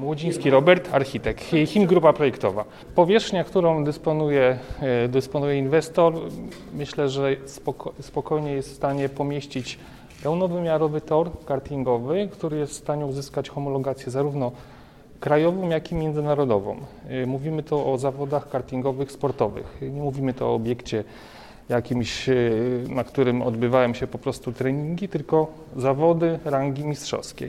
Młodziński Robert, architekt, HIM Grupa Projektowa. Powierzchnia, którą dysponuje inwestor, myślę, że spokojnie jest w stanie pomieścić pełnowymiarowy tor kartingowy, który jest w stanie uzyskać homologację zarówno krajową, jak i międzynarodową. Mówimy tu o zawodach kartingowych sportowych. Nie mówimy tu o obiekcie jakimś, na którym odbywają się po prostu treningi, tylko zawody rangi mistrzowskiej.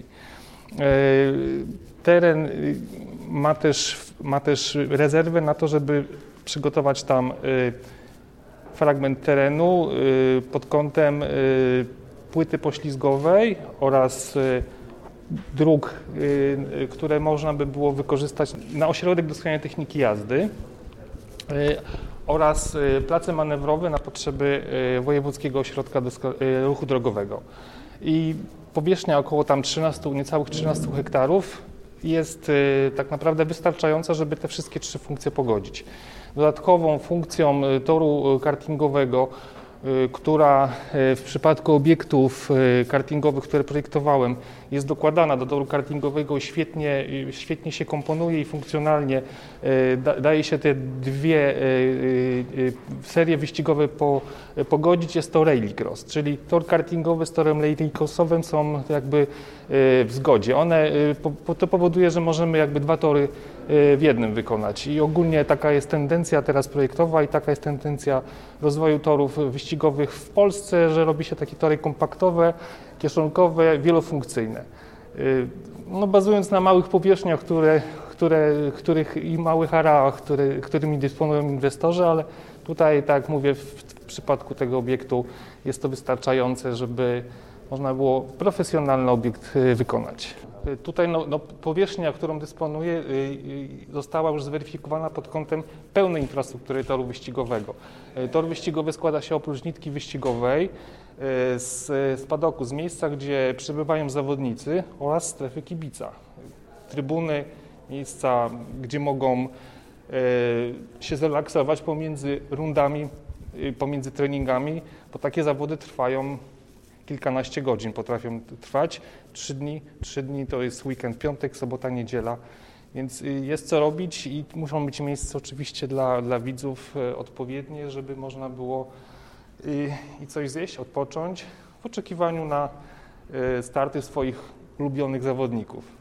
Teren ma też rezerwę na to, żeby przygotować tam fragment terenu pod kątem płyty poślizgowej oraz dróg, które można by było wykorzystać na ośrodek doskonałej techniki jazdy oraz place manewrowe na potrzeby Wojewódzkiego Ośrodka Ruchu Drogowego. I powierzchnia około tam niecałych 13 hektarów jest tak naprawdę wystarczająca, żeby te wszystkie trzy funkcje pogodzić. Dodatkową funkcją toru kartingowego, która w przypadku obiektów kartingowych, które projektowałem, jest dokładana do toru kartingowego i świetnie się komponuje i funkcjonalnie daje się te dwie serie wyścigowe pogodzić, jest to rallycross, czyli tor kartingowy z torem rallycrossowym są jakby w zgodzie. To powoduje, że możemy jakby dwa tory w jednym wykonać i ogólnie taka jest tendencja teraz projektowa i taka jest tendencja rozwoju torów wyścigowych w Polsce, że robi się takie tory kompaktowe, kieszonkowe, wielofunkcyjne. No, bazując na małych powierzchniach, których i małych areałach, którymi dysponują inwestorzy, ale tutaj, tak jak mówię, w przypadku tego obiektu jest to wystarczające, żeby można było profesjonalny obiekt wykonać. Tutaj powierzchnia, którą dysponuję, została już zweryfikowana pod kątem pełnej infrastruktury toru wyścigowego. Tor wyścigowy składa się oprócz nitki wyścigowej z padoku, z miejsca, gdzie przebywają zawodnicy oraz strefy kibica. Trybuny, miejsca, gdzie mogą się zrelaksować pomiędzy rundami, pomiędzy treningami, bo takie zawody trwają kilkanaście godzin, potrafią trwać 3 dni to jest weekend, piątek, sobota, niedziela, więc jest co robić i muszą być miejsca oczywiście dla widzów odpowiednie, żeby można było i coś zjeść, odpocząć w oczekiwaniu na starty swoich ulubionych zawodników.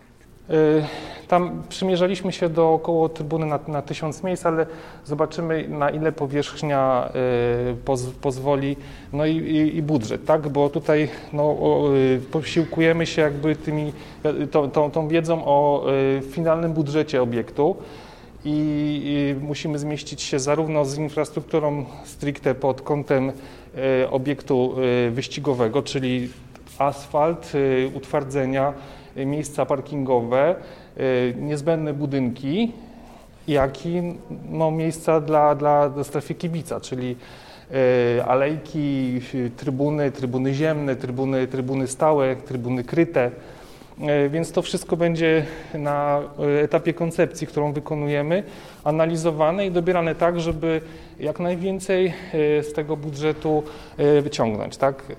Tam przymierzaliśmy się do około trybuny na 1000 miejsc, ale zobaczymy, na ile powierzchnia pozwoli, no i budżet, tak? Bo tutaj posiłkujemy się jakby tą wiedzą o finalnym budżecie obiektu i musimy zmieścić się zarówno z infrastrukturą stricte pod kątem obiektu wyścigowego, czyli asfalt, utwardzenia, miejsca parkingowe, niezbędne budynki, jak i miejsca dla strefy kibica, czyli alejki, trybuny ziemne, trybuny stałe, trybuny kryte. Więc to wszystko będzie na etapie koncepcji, którą wykonujemy, analizowane i dobierane tak, żeby jak najwięcej z tego budżetu wyciągnąć. Tak?